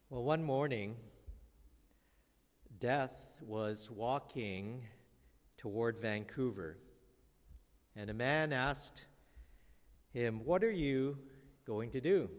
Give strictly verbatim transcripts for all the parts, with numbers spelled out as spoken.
Well, one morning, Death was walking toward Vancouver, and a man asked him, "What are you going to do?"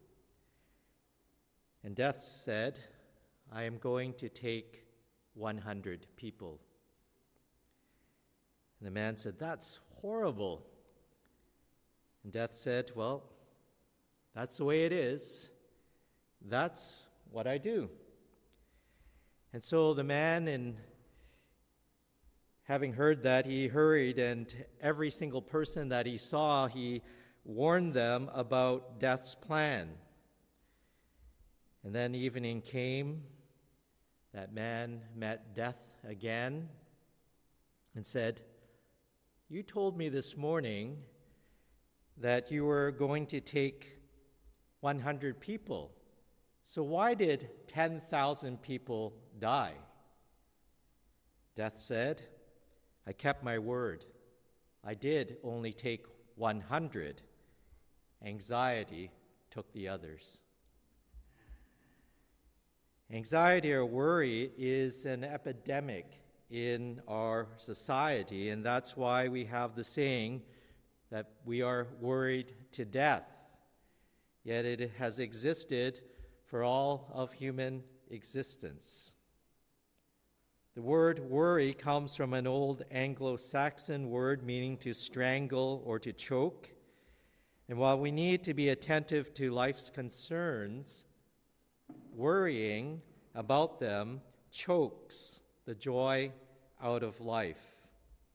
And Death said, "I am going to take one hundred people." And the man said, "That's horrible." And Death said, "Well, that's the way it is. That's what I do." And so the man, in having heard that, he hurried, and every single person that he saw, he warned them about Death's plan. And then evening came. That man met Death again and said, "You told me this morning that you were going to take one hundred people. So why did ten thousand people die?" Death said, "I kept my word. I did only take one hundred. Anxiety took the others." Anxiety or worry is an epidemic in our society, and that's why we have the saying that we are worried to death. Yet it has existed for all of human existence. The word worry comes from an old Anglo-Saxon word meaning to strangle or to choke. And while we need to be attentive to life's concerns, worrying about them chokes the joy out of life.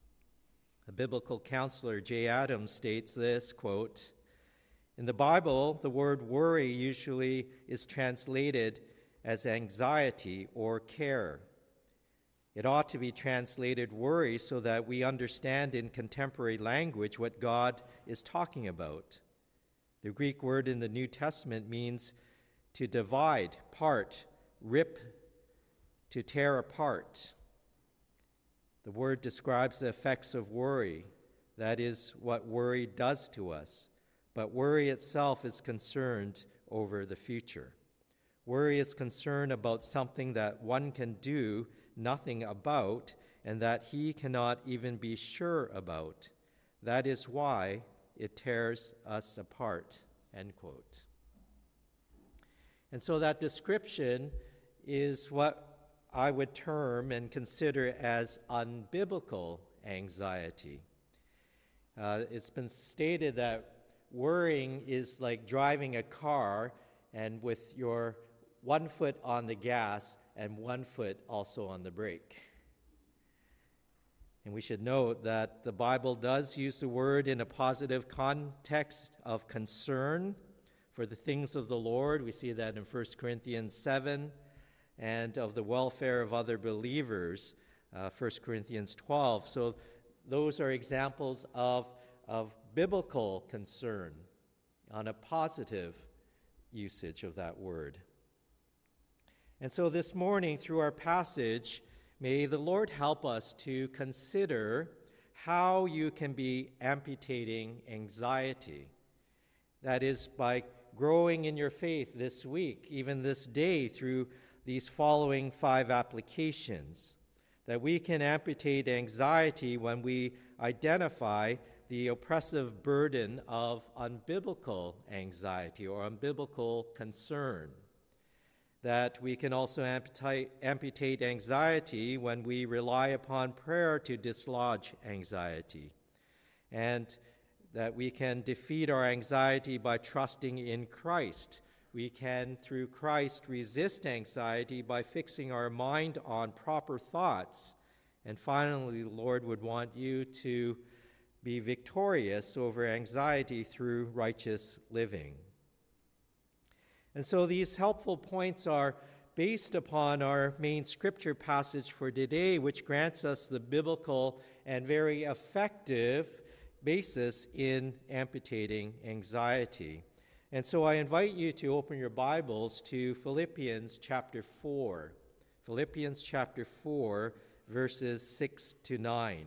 A biblical counselor, Jay Adams, states this, quote, "In the Bible, the word worry usually is translated as anxiety or care. It ought to be translated worry so that we understand in contemporary language what God is talking about. The Greek word in the New Testament means to divide, part, rip, to tear apart. The word describes the effects of worry. That is what worry does to us. But worry itself is concerned over the future. Worry is concerned about something that one can do nothing about and that he cannot even be sure about. That is why it tears us apart," end quote. And so that description is what I would term and consider as unbiblical anxiety. Uh, it's been stated that worrying is like driving a car and with your one foot on the gas and one foot also on the brake. And we should note that the Bible does use the word in a positive context of concern for the things of the Lord. We see that in First Corinthians seven, and of the welfare of other believers, uh, First Corinthians twelve. So those are examples of, of biblical concern on a positive usage of that word. And so this morning, through our passage, may the Lord help us to consider how you can be amputating anxiety. That is, by growing in your faith this week, even this day, through these following five applications, that we can amputate anxiety when we identify the oppressive burden of unbiblical anxiety or unbiblical concern. That we can also amputate, amputate anxiety when we rely upon prayer to dislodge anxiety. And that we can defeat our anxiety by trusting in Christ. We can, through Christ, resist anxiety by fixing our mind on proper thoughts. And finally, the Lord would want you to be victorious over anxiety through righteous living. And so these helpful points are based upon our main scripture passage for today, which grants us the biblical and very effective basis in amputating anxiety. And so I invite you to open your Bibles to Philippians chapter four. Philippians chapter four, verses six to nine.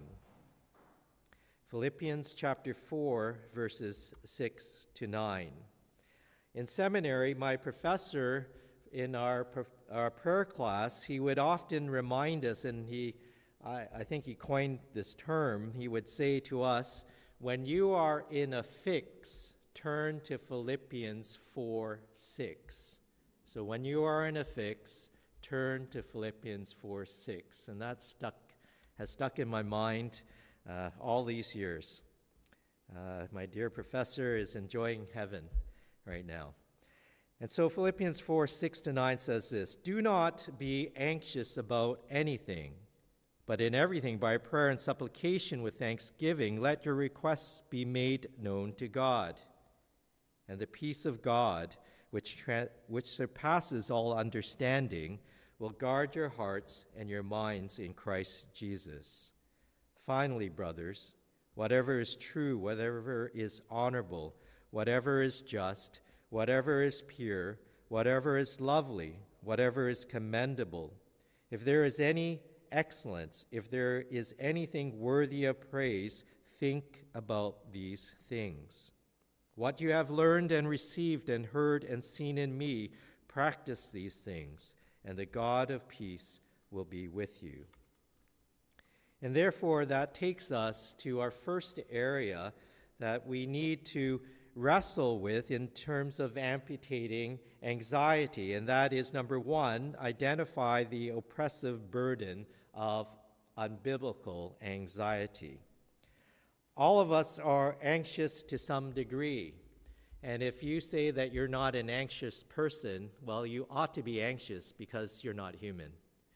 Philippians chapter four, verses six to nine. In seminary, my professor in our, our prayer class, he would often remind us, and he, I, I think he coined this term, he would say to us, when you are in a fix, turn to Philippians four six. So when you are in a fix, turn to Philippians four six. And that stuck, has stuck in my mind uh, all these years. Uh, my dear professor is enjoying heaven right now. And so Philippians four six to nine says this, do not be anxious about anything, but in everything by prayer and supplication with thanksgiving, let your requests be made known to God. And the peace of God, which, tra- which surpasses all understanding, will guard your hearts and your minds in Christ Jesus. Finally, brothers, whatever is true, whatever is honorable, whatever is just, whatever is pure, whatever is lovely, whatever is commendable, if there is any excellence, if there is anything worthy of praise, think about these things. What you have learned and received and heard and seen in me, practice these things, and the God of peace will be with you. And therefore, that takes us to our first area that we need to wrestle with in terms of amputating anxiety, and that is, number one, identify the oppressive burden of unbiblical anxiety. All of us are anxious to some degree, and if you say that you're not an anxious person, well, you ought to be anxious because you're not human.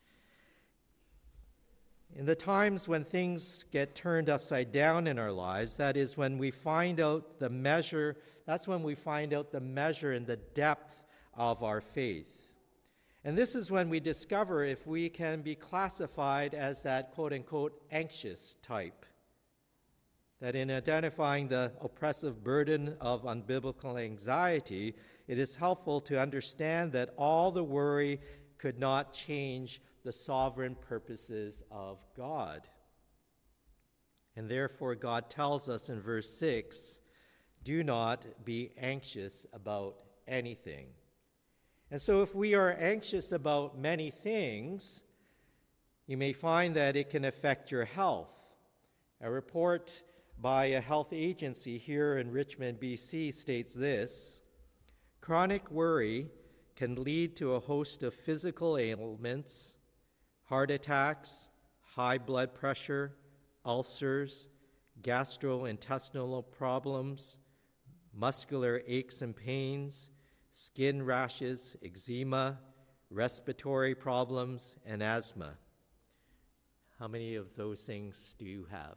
In the times when things get turned upside down in our lives, that is when we find out the measure, that's when we find out the measure and the depth of our faith. And this is when we discover if we can be classified as that quote-unquote anxious type. That in identifying the oppressive burden of unbiblical anxiety, it is helpful to understand that all the worry could not change the sovereign purposes of God. And therefore, God tells us in verse six, do not be anxious about anything. And so if we are anxious about many things, you may find that it can affect your health. A report by a health agency here in Richmond, B C states this, chronic worry can lead to a host of physical ailments, heart attacks, high blood pressure, ulcers, gastrointestinal problems, muscular aches and pains, skin rashes, eczema, respiratory problems, and asthma. How many of those things do you have?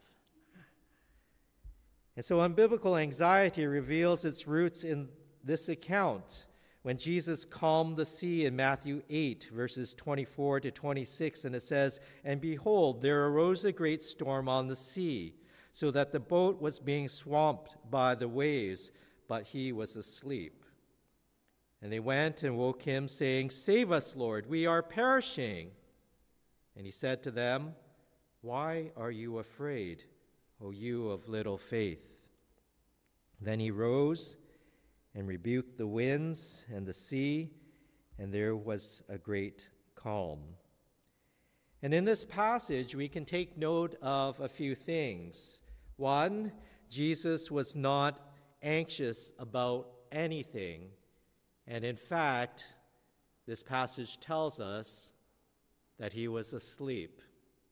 And so unbiblical anxiety reveals its roots in this account when Jesus calmed the sea in Matthew eight, verses twenty-four to twenty-six, and it says, and behold, there arose a great storm on the sea, so that the boat was being swamped by the waves, but he was asleep. And they went and woke him, saying, save us, Lord, we are perishing. And he said to them, why are you afraid, O you of little faith? Then he rose and rebuked the winds and the sea, and there was a great calm. And in this passage, we can take note of a few things. One, Jesus was not anxious about anything. And in fact, this passage tells us that he was asleep.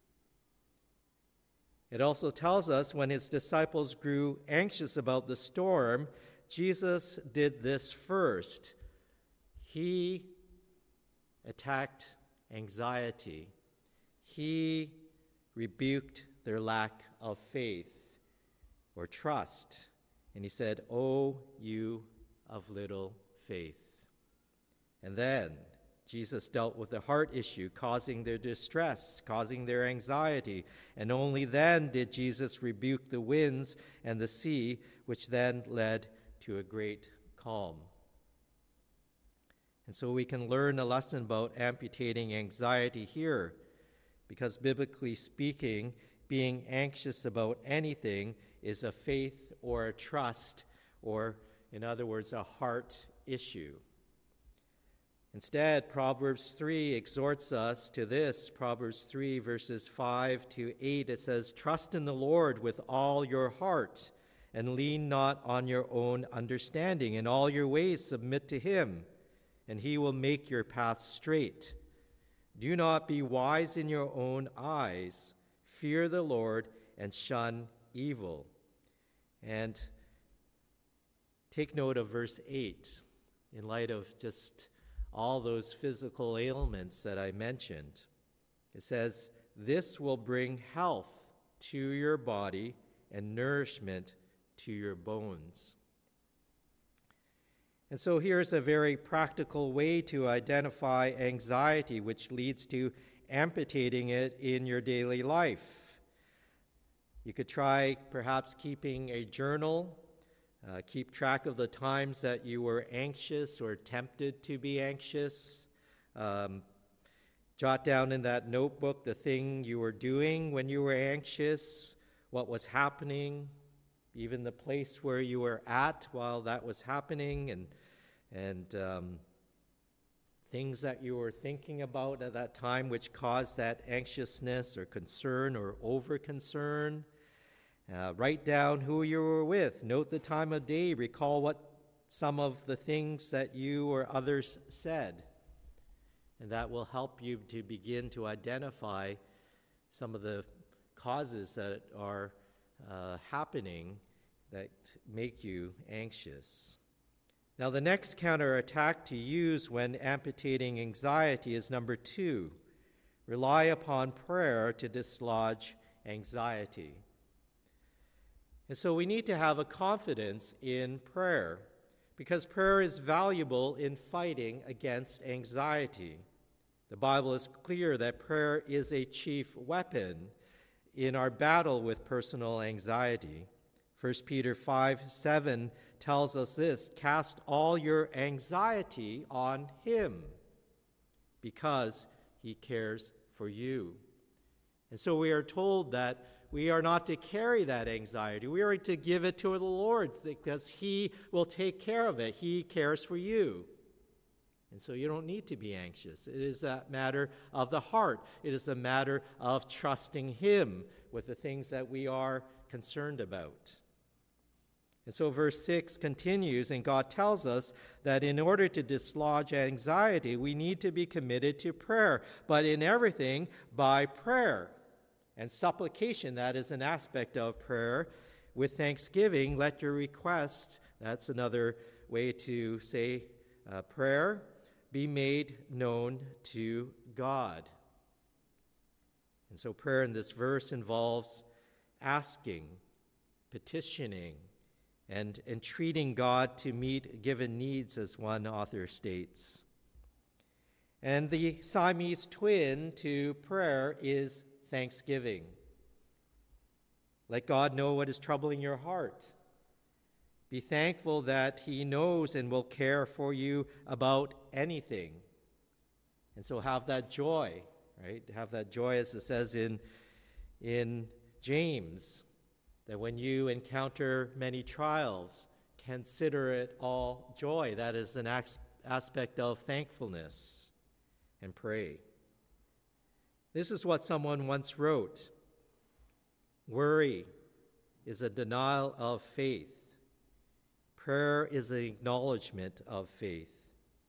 It also tells us when his disciples grew anxious about the storm, Jesus did this first. He attacked anxiety. He rebuked their lack of faith or trust. And he said, "O you of little faith." And then Jesus dealt with the heart issue, causing their distress, causing their anxiety. And only then did Jesus rebuke the winds and the sea, which then led to a great calm. And so we can learn a lesson about amputating anxiety here, because biblically speaking, being anxious about anything is a faith or a trust, or in other words, a heart issue. Instead, Proverbs three exhorts us to this. Proverbs three, verses five to eight, it says, "Trust in the Lord with all your heart, and lean not on your own understanding. In all your ways submit to him, and he will make your paths straight. Do not be wise in your own eyes. Fear the Lord and shun evil." And take note of verse eight in light of just all those physical ailments that I mentioned. It says, "This will bring health to your body and nourishment to your bones." And so here's a very practical way to identify anxiety, which leads to amputating it in your daily life. You could try perhaps keeping a journal. Uh, keep track of the times that you were anxious or tempted to be anxious. Um, jot down in that notebook the thing you were doing when you were anxious, what was happening, even the place where you were at while that was happening, and and um, things that you were thinking about at that time which caused that anxiousness or concern or over-concern. Uh, write down who you were with. Note the time of day. Recall what some of the things that you or others said. And that will help you to begin to identify some of the causes that are uh, happening that make you anxious. Now, the next counterattack to use when amputating anxiety is number two. Rely upon prayer to dislodge anxiety. And so we need to have a confidence in prayer, because prayer is valuable in fighting against anxiety. The Bible is clear that prayer is a chief weapon in our battle with personal anxiety. First Peter five seven tells us this: "Cast all your anxiety on him, because he cares for you." And so we are told that we are not to carry that anxiety. We are to give it to the Lord, because he will take care of it. He cares for you. And so you don't need to be anxious. It is a matter of the heart. It is a matter of trusting him with the things that we are concerned about. And so verse six continues, and God tells us that in order to dislodge anxiety, we need to be committed to prayer, but in everything by prayer and supplication. That is an aspect of prayer. With thanksgiving, let your requests, that's another way to say uh, prayer, be made known to God. And so prayer in this verse involves asking, petitioning, and entreating God to meet given needs, as one author states. And the Siamese twin to prayer is thanksgiving. Let God know what is troubling your heart. Be thankful that he knows and will care for you about anything. And so have that joy, right? Have that joy, as it says in, in James, that when you encounter many trials, consider it all joy. That is an aspect of thankfulness. And pray. This is what someone once wrote: "Worry is a denial of faith. Prayer is an acknowledgement of faith.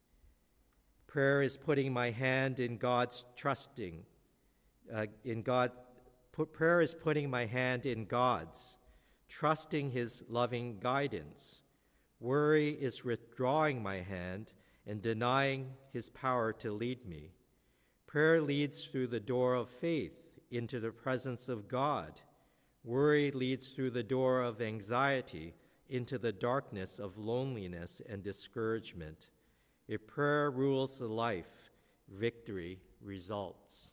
Prayer is putting my hand in God's trusting, uh, in God. Put, prayer is putting my hand in God's, trusting his loving guidance. Worry is withdrawing my hand and denying his power to lead me. Prayer leads through the door of faith into the presence of God. Worry leads through the door of anxiety into the darkness of loneliness and discouragement. If prayer rules the life, victory results."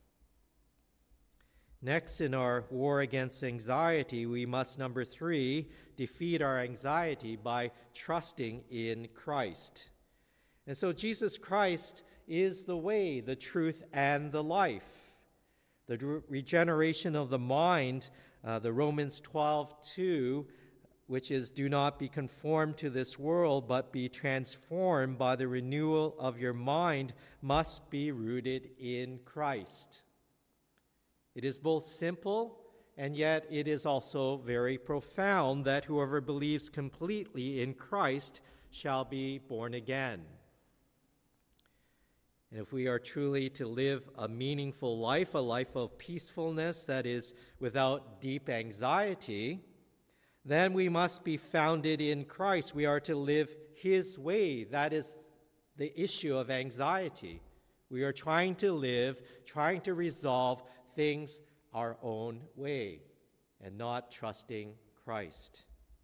Next, in our war against anxiety, we must, number three, defeat our anxiety by trusting in Christ. And so Jesus Christ is the way, the truth, and the life. The regeneration of the mind, uh, the Romans twelve two which is, do not be conformed to this world, but be transformed by the renewal of your mind, must be rooted in Christ. It is both simple, and yet it is also very profound that whoever believes completely in Christ shall be born again. And if we are truly to live a meaningful life, a life of peacefulness that is without deep anxiety, then we must be founded in Christ. We are to live his way. That is the issue of anxiety. We are trying to live, trying to resolve things our own way and not trusting Christ.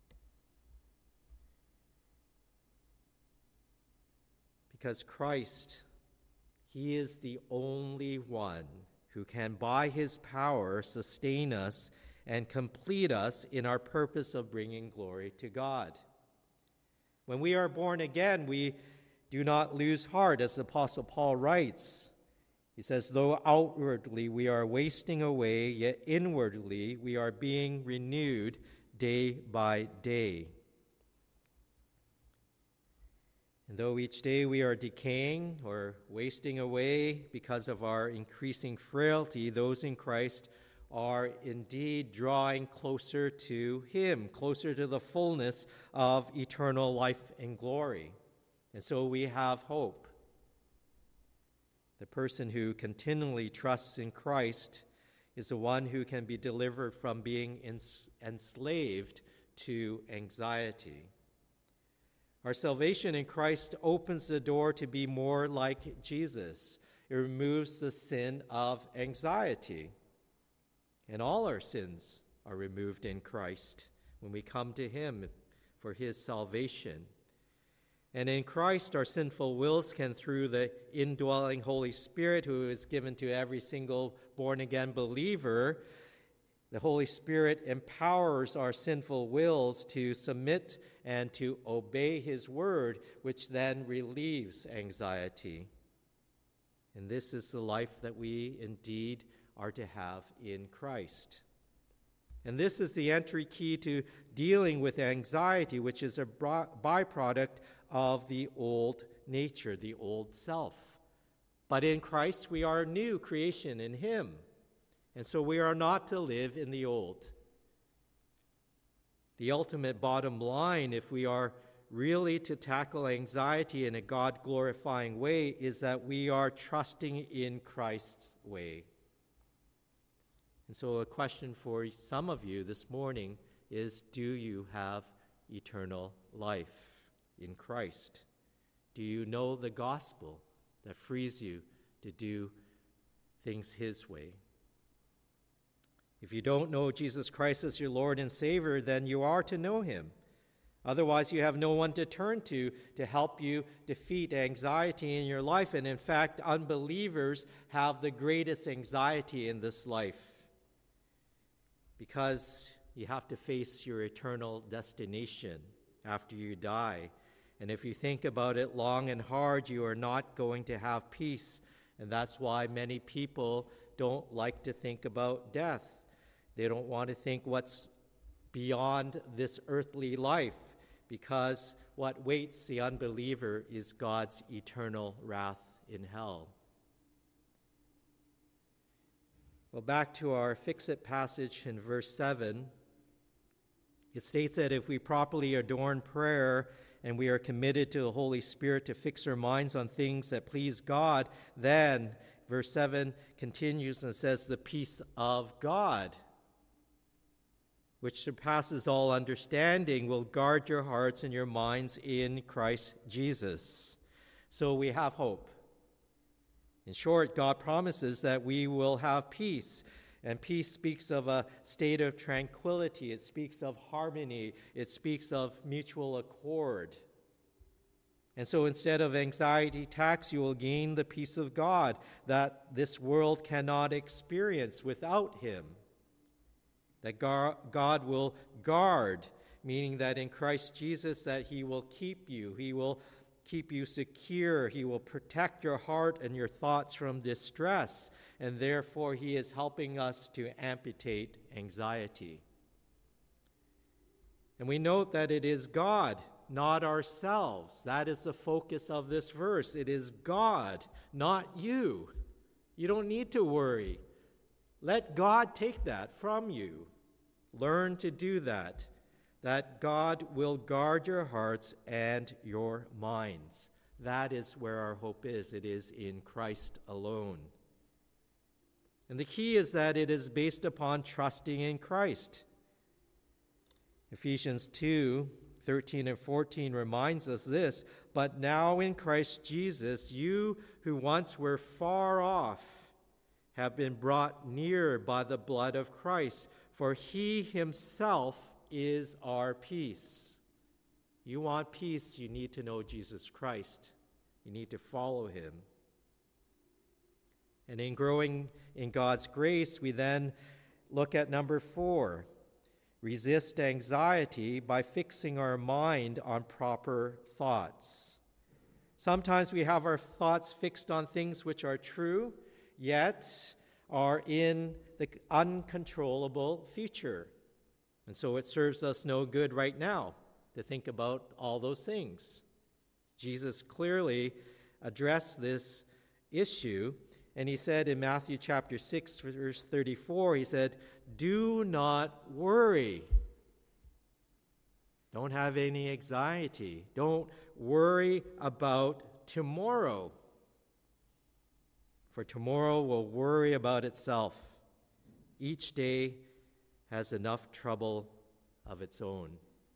Because Christ, he is the only one who can, by his power, sustain us and complete us in our purpose of bringing glory to God. When we are born again, we do not lose heart, as the Apostle Paul writes. He says, though outwardly we are wasting away, yet inwardly we are being renewed day by day. And though each day we are decaying or wasting away because of our increasing frailty, those in Christ are indeed drawing closer to him, closer to the fullness of eternal life and glory. And so we have hope. The person who continually trusts in Christ is the one who can be delivered from being ens- enslaved to anxiety. Our salvation in Christ opens the door to be more like Jesus. It removes the sin of anxiety. And all our sins are removed in Christ when we come to him for his salvation. And in Christ, our sinful wills can, through the indwelling Holy Spirit, who is given to every single born-again believer, the Holy Spirit empowers our sinful wills to submit and to obey his word, which then relieves anxiety. And this is the life that we indeed are to have in Christ. And this is the entry key to dealing with anxiety, which is a byproduct of the old nature, the old self. But in Christ, we are a new creation in him. And so we are not to live in the old. The ultimate bottom line, if we are really to tackle anxiety in a God-glorifying way, is that we are trusting in Christ's way. And so a question for some of you this morning is, do you have eternal life in Christ? Do you know the gospel that frees you to do things his way? If you don't know Jesus Christ as your Lord and Savior, then you are to know him. Otherwise, you have no one to turn to to help you defeat anxiety in your life. And in fact, unbelievers have the greatest anxiety in this life, because you have to face your eternal destination after you die. And if you think about it long and hard, you are not going to have peace. And that's why many people don't like to think about death. They don't want to think what's beyond this earthly life, because what waits the unbeliever is God's eternal wrath in hell. Well, back to our fix-it passage in verse seven. It states that if we properly adorn prayer and we are committed to the Holy Spirit to fix our minds on things that please God, then verse seven continues and says, the peace of God, which surpasses all understanding, will guard your hearts and your minds in Christ Jesus. So we have hope. In short, God promises that we will have peace. And peace speaks of a state of tranquility. It speaks of harmony. It speaks of mutual accord. And so instead of anxiety attacks, you will gain the peace of God that this world cannot experience without him. That God will guard, meaning that in Christ Jesus that he will keep you. He will keep you secure. He will protect your heart and your thoughts from distress. And therefore, he is helping us to amputate anxiety. And we note that it is God, not ourselves. That is the focus of this verse. It is God, not you. You don't need to worry. Let God take that from you. Learn to do that, that God will guard your hearts and your minds. That is where our hope is. It is in Christ alone. And the key is that it is based upon trusting in Christ. Ephesians two, thirteen and fourteen reminds us this, but now in Christ Jesus, you who once were far off have been brought near by the blood of Christ, for he himself is our peace. You want peace, you need to know Jesus Christ. You need to follow him. And in growing in God's grace, we then look at number four. Resist anxiety by fixing our mind on proper thoughts. Sometimes we have our thoughts fixed on things which are true, yet are in the uncontrollable future. And so it serves us no good right now to think about all those things. Jesus clearly addressed this issue, and he said in Matthew chapter six, verse thirty-four, he said, do not worry. Don't have any anxiety. Don't worry about tomorrow. For tomorrow will worry about itself. Each day has enough trouble of its own.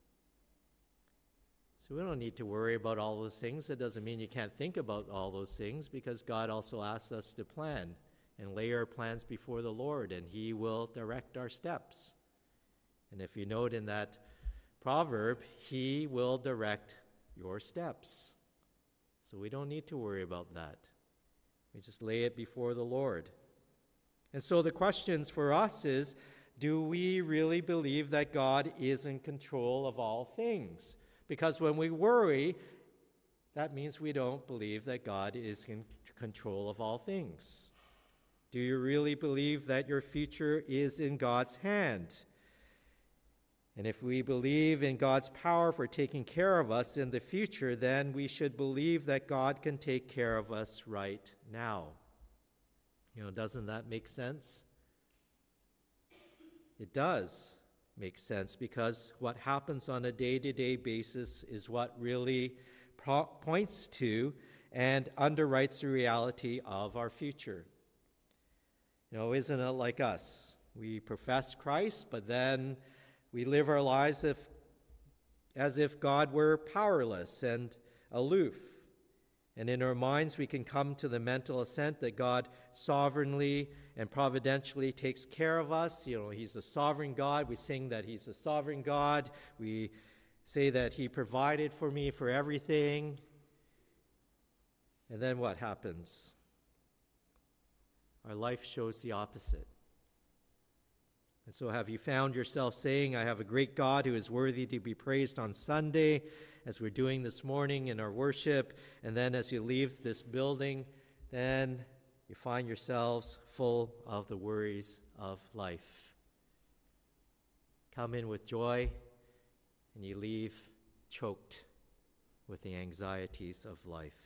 So we don't need to worry about all those things. It doesn't mean you can't think about all those things, because God also asks us to plan and lay our plans before the Lord, and he will direct our steps. And if you note in that proverb, he will direct your steps. So we don't need to worry about that. We just lay it before the Lord. And so the questions for us is, do we really believe that God is in control of all things? Because when we worry, that means we don't believe that God is in control of all things. Do you really believe that your future is in God's hand? And if we believe in God's power for taking care of us in the future, then we should believe that God can take care of us right now. You know, doesn't that make sense? It does make sense, because what happens on a day-to-day basis is what really pro- points to and underwrites the reality of our future. You know, isn't it like us? We profess Christ, but then we live our lives if, as if God were powerless and aloof. And in our minds, we can come to the mental assent that God sovereignly and providentially takes care of us. You know, he's a sovereign God. We sing that he's a sovereign God. We say that he provided for me for everything. And then what happens? Our life shows the opposite. And so have you found yourself saying, I have a great God who is worthy to be praised on Sunday, as we're doing this morning in our worship, and then as you leave this building, then you find yourselves full of the worries of life. Come in with joy, and you leave choked with the anxieties of life.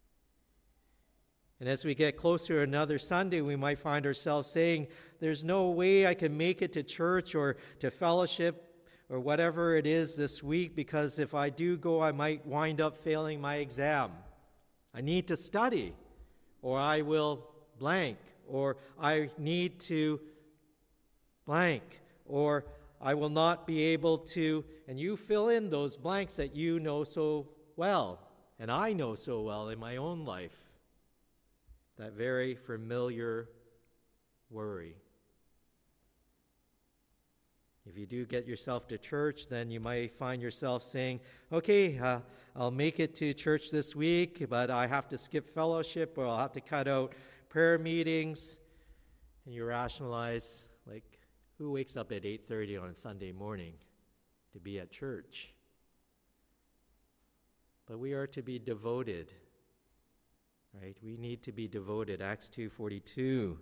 And as we get closer to another Sunday, we might find ourselves saying, there's no way I can make it to church or to fellowship or whatever it is this week, because if I do go, I might wind up failing my exam. I need to study, or I will blank, or I need to blank, or I will not be able to, and you fill in those blanks that you know so well, and I know so well in my own life. That very familiar worry. If you do get yourself to church, then you might find yourself saying, okay, uh, I'll make it to church this week, but I have to skip fellowship, or I'll have to cut out prayer meetings. And you rationalize, like, who wakes up at eight thirty on a Sunday morning to be at church? But we are to be devoted, right? We need to be devoted. Acts two forty-two,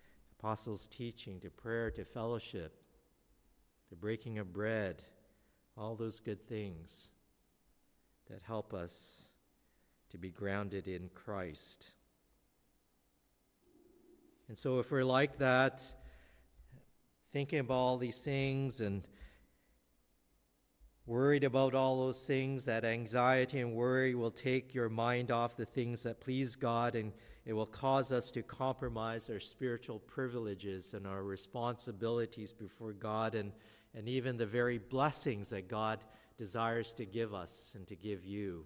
apostles' teaching, to prayer, to fellowship, the breaking of bread, all those good things that help us to be grounded in Christ. And so if we're like that, thinking about all these things and worried about all those things, that anxiety and worry will take your mind off the things that please God, and it will cause us to compromise our spiritual privileges and our responsibilities before God, and, and even the very blessings that God desires to give us and to give you.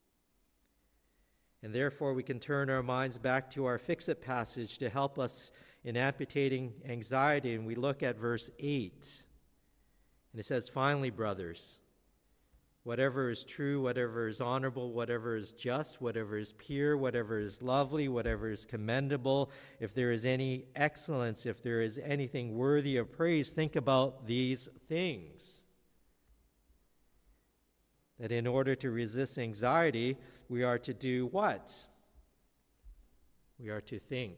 And therefore, we can turn our minds back to our Fix-It passage to help us in amputating anxiety, and we look at verse eight. And it says, "Finally, brothers, whatever is true, whatever is honorable, whatever is just, whatever is pure, whatever is lovely, whatever is commendable, if there is any excellence, if there is anything worthy of praise, think about these things." That in order to resist anxiety, we are to do what? We are to think.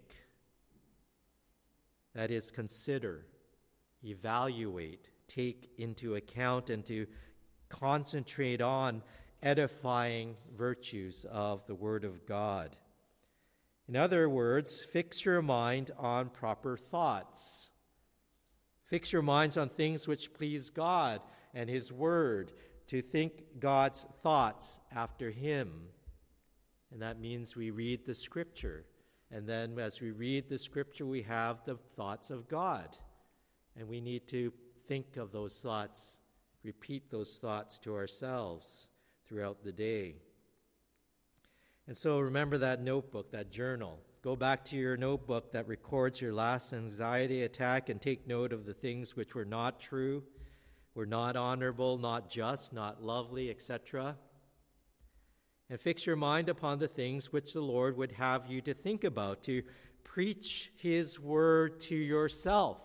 That is, consider, evaluate, take into account, and to concentrate on edifying virtues of the Word of God. In other words, fix your mind on proper thoughts. Fix your minds on things which please God and His Word, to think God's thoughts after Him. And that means we read the Scripture. And then as we read the Scripture, we have the thoughts of God. And we need to think of those thoughts, repeat those thoughts to ourselves throughout the day. And so remember that notebook, that journal. Go back to your notebook that records your last anxiety attack and take note of the things which were not true, were not honorable, not just, not lovely, et cetera. And fix your mind upon the things which the Lord would have you to think about, to preach His word to yourself.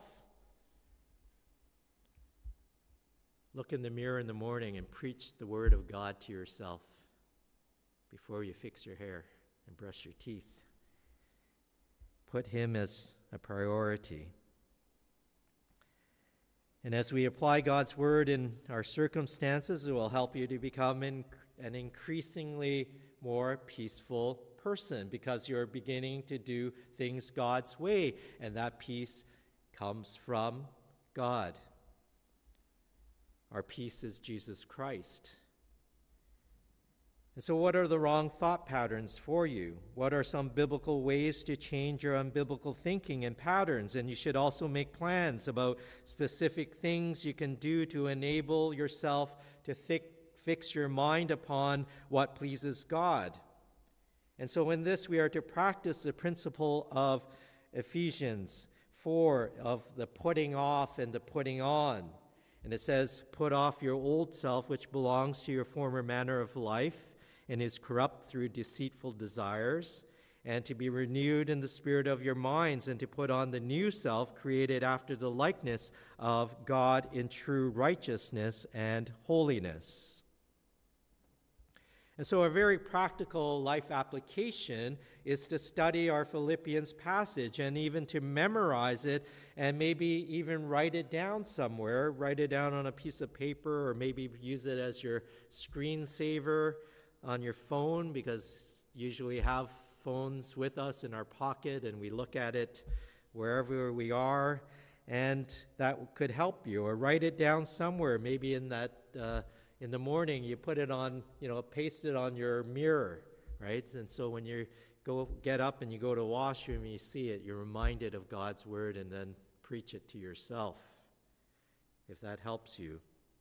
Look in the mirror in the morning and preach the word of God to yourself before you fix your hair and brush your teeth. Put Him as a priority. And as we apply God's word in our circumstances, it will help you to become in, an increasingly more peaceful person, because you're beginning to do things God's way, and that peace comes from God. Our peace is Jesus Christ. And so what are the wrong thought patterns for you? What are some biblical ways to change your unbiblical thinking and patterns? And you should also make plans about specific things you can do to enable yourself to th- fix your mind upon what pleases God. And so in this, we are to practice the principle of Ephesians four, of the putting off and the putting on. And it says, "Put off your old self, which belongs to your former manner of life, and is corrupt through deceitful desires, and to be renewed in the spirit of your minds, and to put on the new self, created after the likeness of God in true righteousness and holiness." And so a very practical life application is to study our Philippians passage and even to memorize it, and maybe even write it down somewhere, write it down on a piece of paper, or maybe use it as your screensaver on your phone, because usually we have phones with us in our pocket and we look at it wherever we are, and that could help you. Or write it down somewhere, maybe in that uh, in the morning you put it on, you know, paste it on your mirror, right? And so when you go get up and you go to the washroom and you see it, you're reminded of God's word, and then preach it to yourself, if that helps you.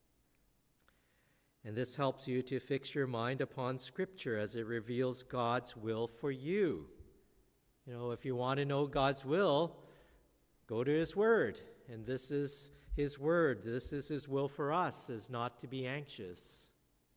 And this helps you to fix your mind upon Scripture as it reveals God's will for you. You know, if you want to know God's will, go to His Word. And this is His Word. This is His will for us, is not to be anxious.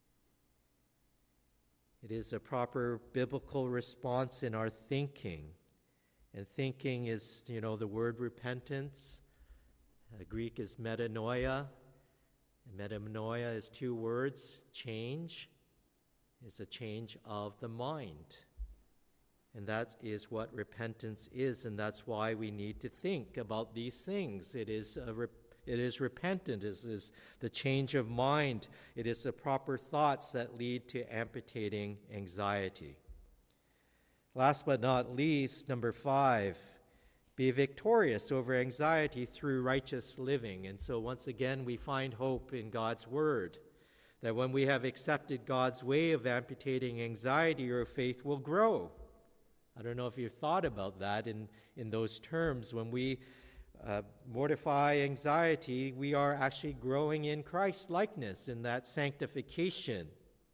It is a proper biblical response in our thinking. And thinking is, you know, the word repentance. The Greek is metanoia. Metanoia is two words. Change is a change of the mind. And that is what repentance is, and that's why we need to think about these things. It is a, It is repentance. It is the change of mind. It is the proper thoughts that lead to amputating anxiety. Last but not least, number five, be victorious over anxiety through righteous living. And so once again, we find hope in God's word, that when we have accepted God's way of amputating anxiety, our faith will grow. I don't know if you've thought about that in, in those terms. When we uh, mortify anxiety, we are actually growing in Christ's likeness, in that sanctification.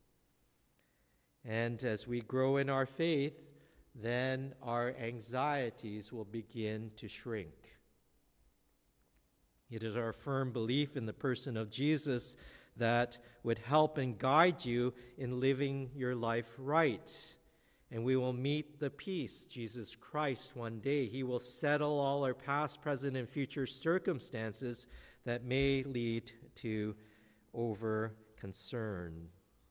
And as we grow in our faith, then our anxieties will begin to shrink. It is our firm belief in the person of Jesus that would help and guide you in living your life right. And we will meet the peace, Jesus Christ, one day. He will settle all our past, present, and future circumstances that may lead to over-concern.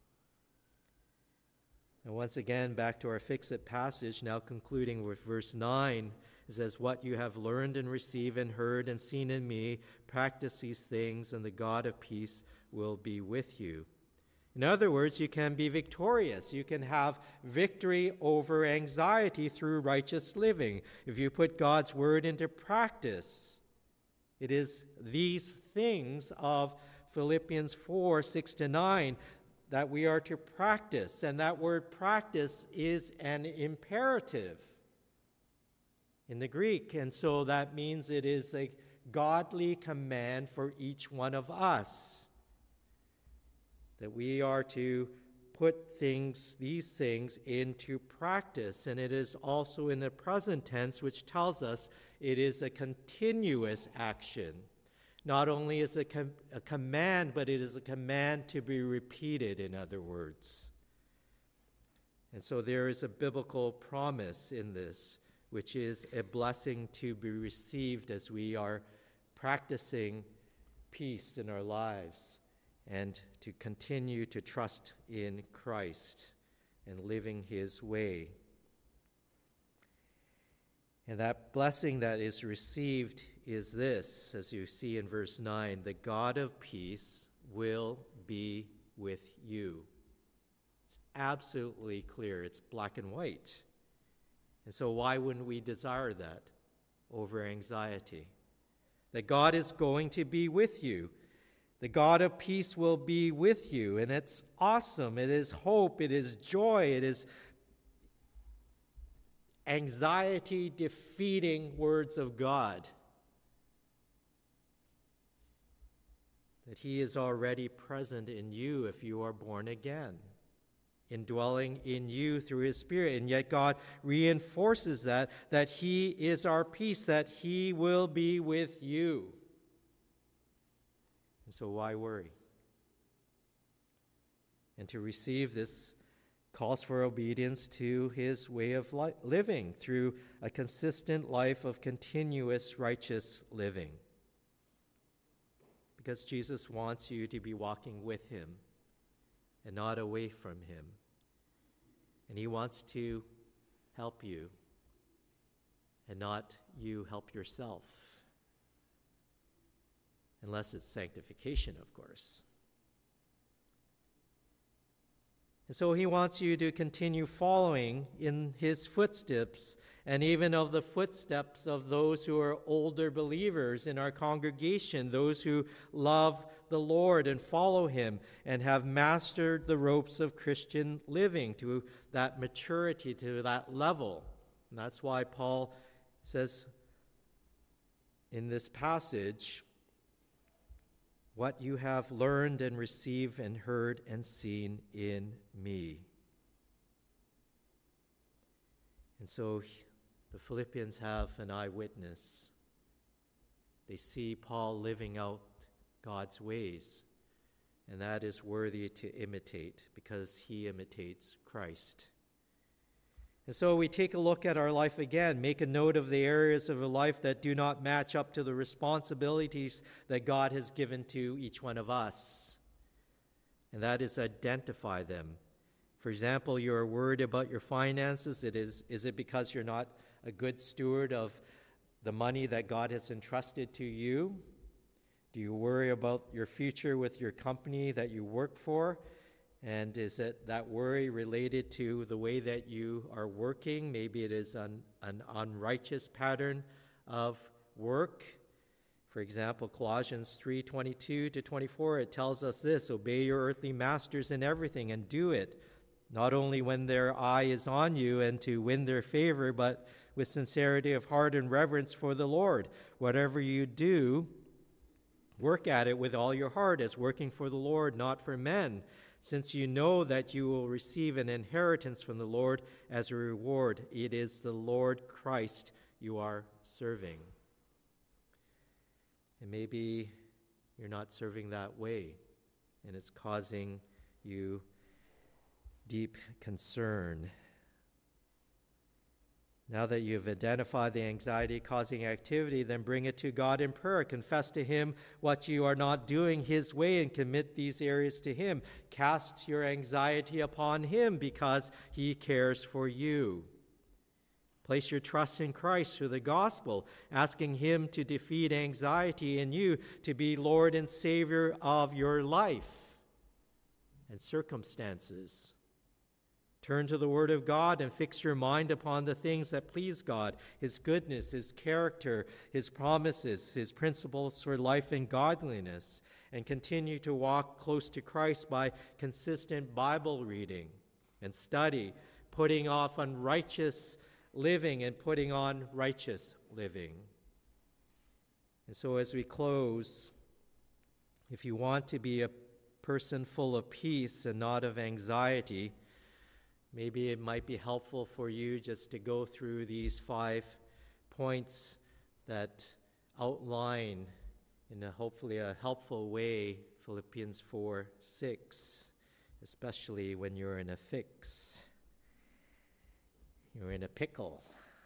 And once again, back to our fix-it passage, now concluding with verse nine. It says, what you have learned and received and heard and seen in me, practice these things, and the God of peace will be with you. In other words, you can be victorious. You can have victory over anxiety through righteous living. If you put God's word into practice, it is these things of Philippians four, six to nine that we are to practice. And that word practice is an imperative in the Greek. And so that means it is a godly command for each one of us, that we are to put things, these things into practice. And it is also in the present tense, which tells us it is a continuous action. Not only is it a, com- a command, but it is a command to be repeated, in other words. And so there is a biblical promise in this, which is a blessing to be received as we are practicing peace in our lives, and to continue to trust in Christ and living his way. And that blessing that is received is this, as you see in verse nine, the God of peace will be with you. It's absolutely clear. It's black and white. And so why wouldn't we desire that over anxiety? That God is going to be with you. The God of peace will be with you, and it's awesome. It is hope. It is joy. It is anxiety-defeating words of God. That he is already present in you if you are born again, indwelling in you through his Spirit. And yet God reinforces that, that he is our peace, that he will be with you. And so why worry? And to receive this calls for obedience to his way of li- living through a consistent life of continuous righteous living. Because Jesus wants you to be walking with him and not away from him. And he wants to help you and not you help yourself. Unless it's sanctification, of course. And so he wants you to continue following in his footsteps, and even of the footsteps of those who are older believers in our congregation, those who love the Lord and follow him and have mastered the ropes of Christian living to that maturity, to that level. And that's why Paul says in this passage, what you have learned and received and heard and seen in me. And so the Philippians have an eyewitness. They see Paul living out God's ways, and that is worthy to imitate because he imitates Christ. And so we take a look at our life again, make a note of the areas of our life that do not match up to the responsibilities that God has given to each one of us. And that is identify them. For example, you're worried about your finances. It is, is it because you're not a good steward of the money that God has entrusted to you? Do you worry about your future with your company that you work for? And is it that worry related to the way that you are working? Maybe it is an, an unrighteous pattern of work. For example, Colossians three twenty-two to twenty-four, it tells us this: obey your earthly masters in everything, and do it, not only when their eye is on you and to win their favor, but with sincerity of heart and reverence for the Lord. Whatever you do, work at it with all your heart, as working for the Lord, not for men, since you know that you will receive an inheritance from the Lord as a reward. It is the Lord Christ you are serving. And maybe you're not serving that way, and it's causing you deep concern. Now that you've identified the anxiety-causing activity, then bring it to God in prayer. Confess to Him what you are not doing His way and commit these areas to Him. Cast your anxiety upon Him because He cares for you. Place your trust in Christ through the gospel, asking Him to defeat anxiety in you, to be Lord and Savior of your life and circumstances. Turn to the Word of God and fix your mind upon the things that please God, His goodness, His character, His promises, His principles for life and godliness, and continue to walk close to Christ by consistent Bible reading and study, putting off unrighteous living and putting on righteous living. And so as we close, if you want to be a person full of peace and not of anxiety, maybe it might be helpful for you just to go through these five points that outline in a hopefully a helpful way Philippians four six, especially when you're in a fix. You're in a pickle.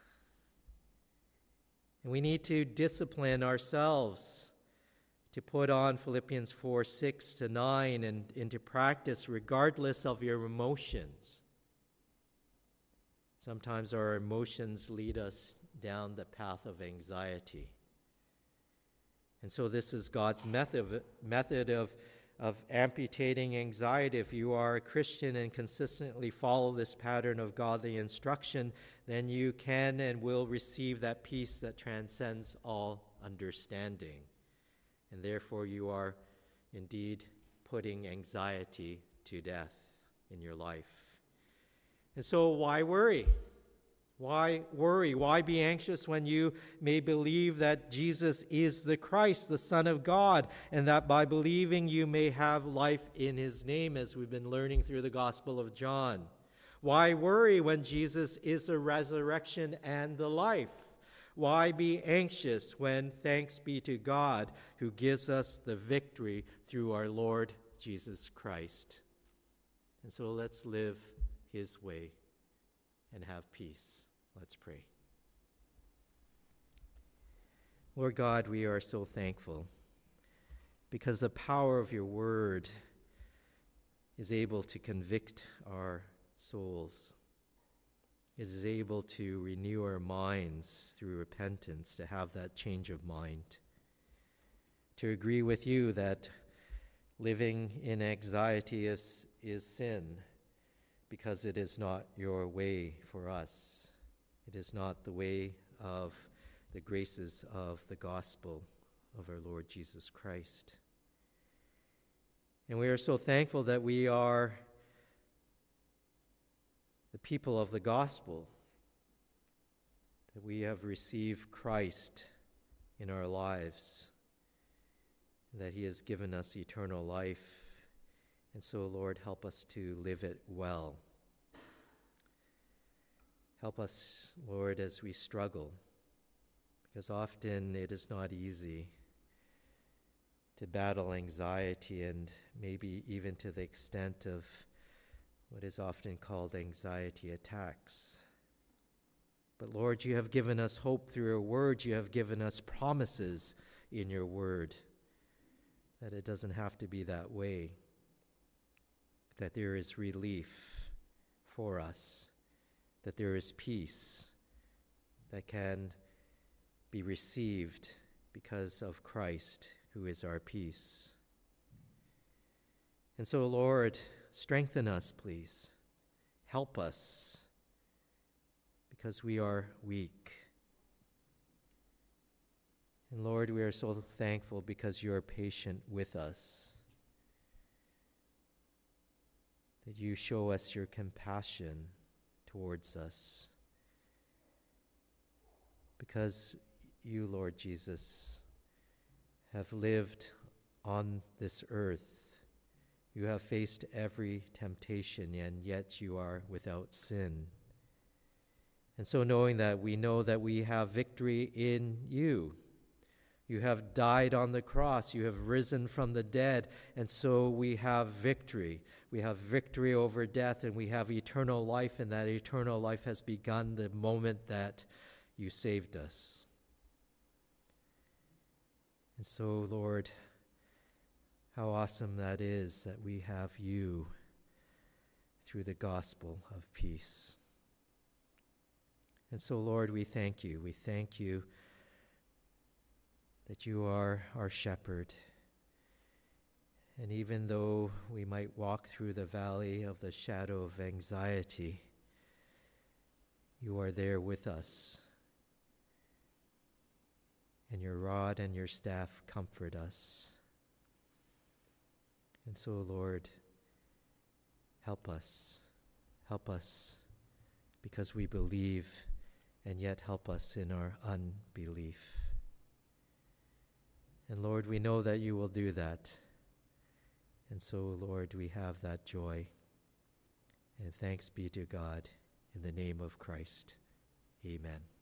And we need to discipline ourselves to put on Philippians four six to nine and into practice regardless of your emotions. Sometimes our emotions lead us down the path of anxiety. And so this is God's method, method of, of amputating anxiety. If you are a Christian and consistently follow this pattern of godly instruction, then you can and will receive that peace that transcends all understanding. And therefore you are indeed putting anxiety to death in your life. And so why worry? Why worry? Why be anxious when you may believe that Jesus is the Christ, the Son of God, and that by believing you may have life in His name, as we've been learning through the Gospel of John? Why worry when Jesus is the resurrection and the life? Why be anxious when thanks be to God who gives us the victory through our Lord Jesus Christ? And so let's live His way and have peace. Let's pray. Lord God, we are so thankful because the power of your word is able to convict our souls. It is able to renew our minds through repentance, to have that change of mind, to agree with you that living in anxiety is, is sin, because it is not your way for us. It is not the way of the graces of the gospel of our Lord Jesus Christ. And we are so thankful that we are the people of the gospel, that we have received Christ in our lives, and that He has given us eternal life. And so, Lord, help us to live it well. Help us, Lord, as we struggle, because often it is not easy to battle anxiety, and maybe even to the extent of what is often called anxiety attacks. But Lord, you have given us hope through your word. You have given us promises in your word that it doesn't have to be that way, that there is relief for us, that there is peace that can be received because of Christ, who is our peace. And so, Lord, strengthen us, please. Help us, because we are weak. And Lord, we are so thankful because you are patient with us, that you show us your compassion towards us, because you, Lord Jesus, have lived on this earth. You have faced every temptation, and yet you are without sin. And so knowing that, we know that we have victory in you. You have died on the cross. You have risen from the dead. And so we have victory. We have victory over death, and we have eternal life, and that eternal life has begun the moment that you saved us. And so, Lord, how awesome that is that we have you through the gospel of peace. And so, Lord, we thank you. We thank you that you are our shepherd. And even though we might walk through the valley of the shadow of anxiety, you are there with us. And your rod and your staff comfort us. And so, Lord, help us. Help us because we believe, and yet help us in our unbelief. And Lord, we know that you will do that. And so, Lord, we have that joy. And thanks be to God in the name of Christ. Amen.